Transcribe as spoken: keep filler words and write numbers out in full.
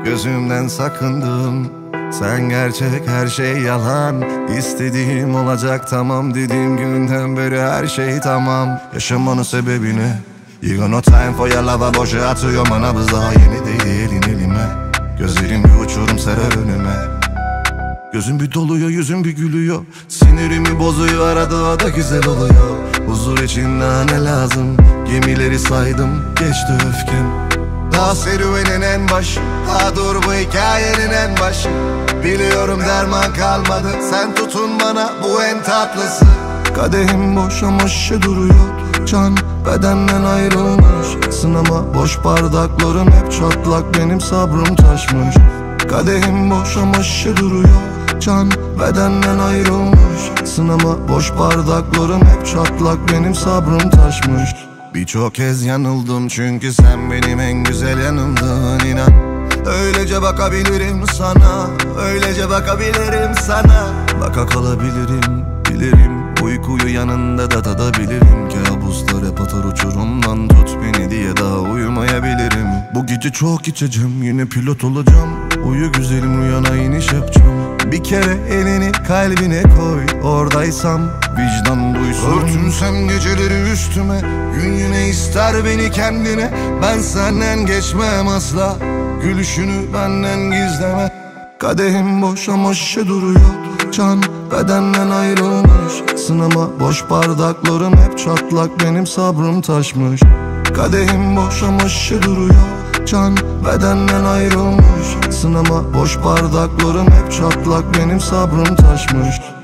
gözümden sakındım. Sen gerçek, her şey yalan. İstediğim olacak, tamam dediğim günden beri her şey tamam. Yaşamanın sebebi ne? You got no time for your love'a, boşa atıyor bana, biz daha yeni değil elin elime. Gözlerim bir uçurum serer önüme. Gözüm bir doluyor, yüzüm bir gülüyor. Sinirimi bozuyor, arada da güzel oluyor. Huzur için daha ne lazım? Gemileri saydım, geçti öfkem. Daha serüvenin en başı, daha dur bu hikayenin en başı. Biliyorum derman kalmadı, sen tutun bana, bu en tatlısı. Kadehim boş ama şişe duruyor. Can bedenden ayrılmış. Sınama boş bardaklarım hep çatlak, benim sabrım taşmış. Kadehim boş ama şişe duruyor. Can bedenden ayrılmış. Sınama boş bardaklarım hep çatlak, benim sabrım taşmış. Birçok kez yanıldım çünkü sen benim en güzel yanımdın, inan. Öylece bakabilirim sana, öylece bakabilirim sana. Baka kalabilirim, bilirim. Uykuyu yanında da tadabilirim. Kabuslar hep atar uçurumdan, tut beni diye daha uyumayabilirim. Bu gece çok içeceğim, yine pilot olacağım. Uyu güzelim, uyana iniş yapacağım. Bir kere elini kalbine koy, oradaysam vicdan duysun. Örtünsem geceleri üstüme, gün yine ister beni kendine. Ben senden geçmem asla, gülüşünü benden gizleme. Kadehim boş ama şişe duruyor. Can bedenden ayrılmış. Sınama boş bardaklarım hep çatlak, benim sabrım taşmış. Kadehim boş ama şişe duruyor. Can bedenden ayrılmış. Sınama boş bardaklarım hep çatlak, benim sabrım taşmış.